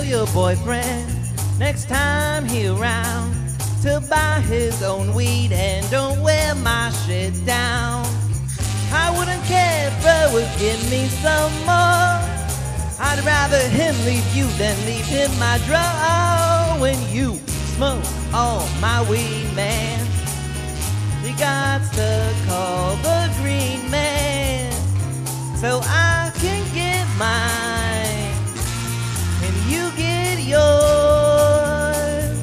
your boyfriend next time he around to buy his own weed and don't wear my shit down. I wouldn't care if bro would give me some more. I'd rather him leave you than leave him my draw. When you smoke all my weed, man, you got to call the green man so I can get mine and you get yours.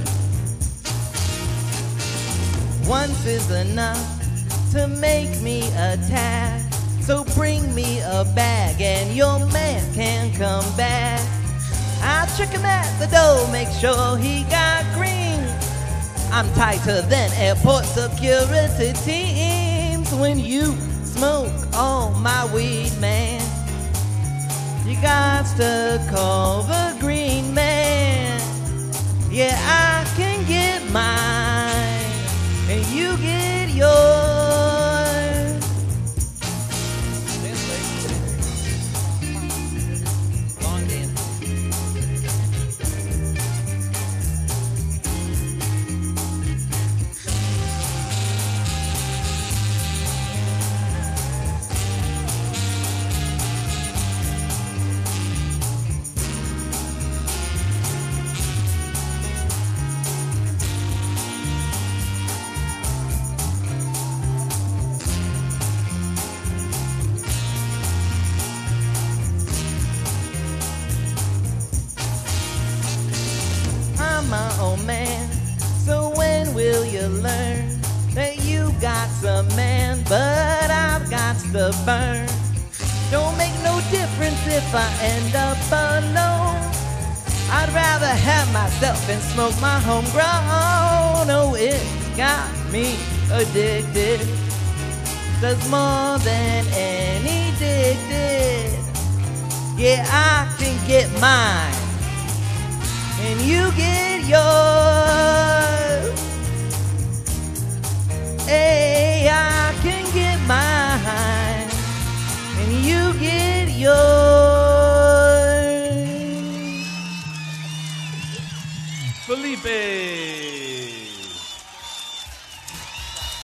Once is enough to make me attack, so bring me a bag and your man can come back. I'll check him at the door, make sure he got green. I'm tighter than airport security teams. When you smoke all my weed, man, you got to call the green man. Yeah, I can get mine and you get yours. My old man, so when will you learn that you got some man, but I've got to burn? Don't make no difference if I end up alone. I'd rather have myself and smoke my homegrown. Oh, it's got me addicted, does more than any dick did. Yeah, I can get mine and you get yours. Hey, I can get mine and you get yours. Felipe.